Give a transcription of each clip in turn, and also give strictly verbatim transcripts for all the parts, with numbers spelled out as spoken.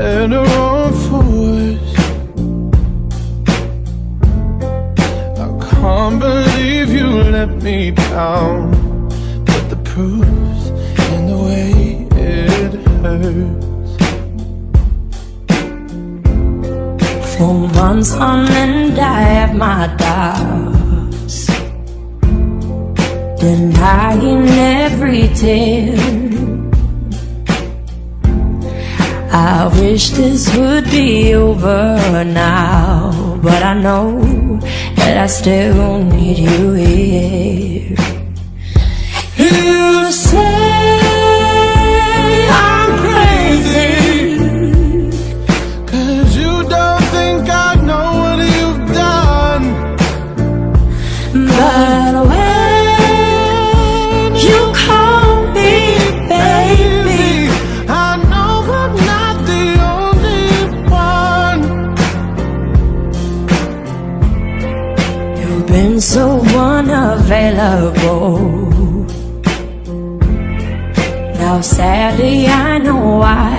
better or for worse. I can't believe you let me down, but the proof's in the way it hurts. For months on end I have my doubts, denying every tear. I wish this would be over now, but I know that I still need you here. You say I'm crazy, 'cause you don't think I know what you've done. but when you call me baby, I know I'm not the only one. you've been so unavailable. Now sadly I know why.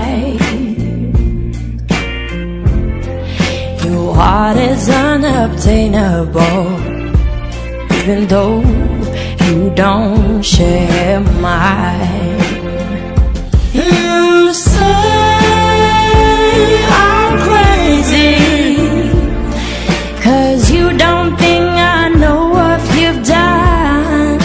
Your heart is unobtainable, even though you don't share mine. You say I'm crazy, 'cause you don't think I know what you've done.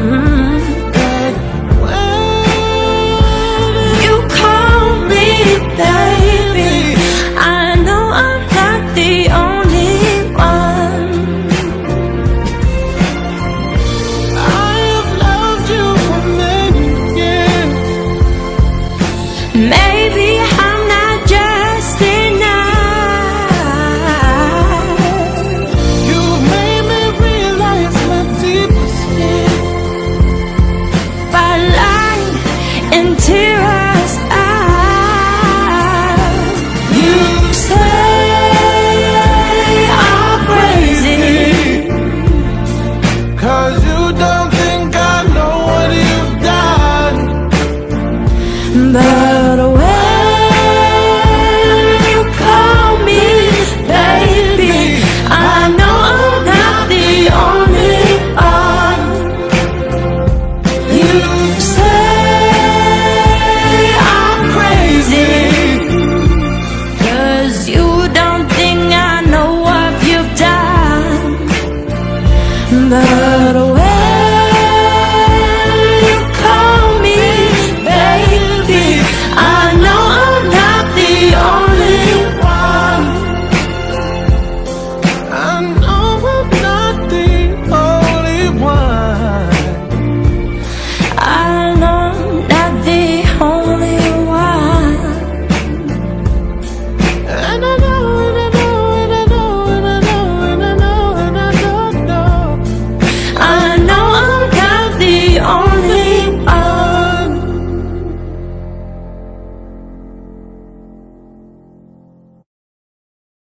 You call me baby, I know I'm not the only one. I have loved you for many years. Maybe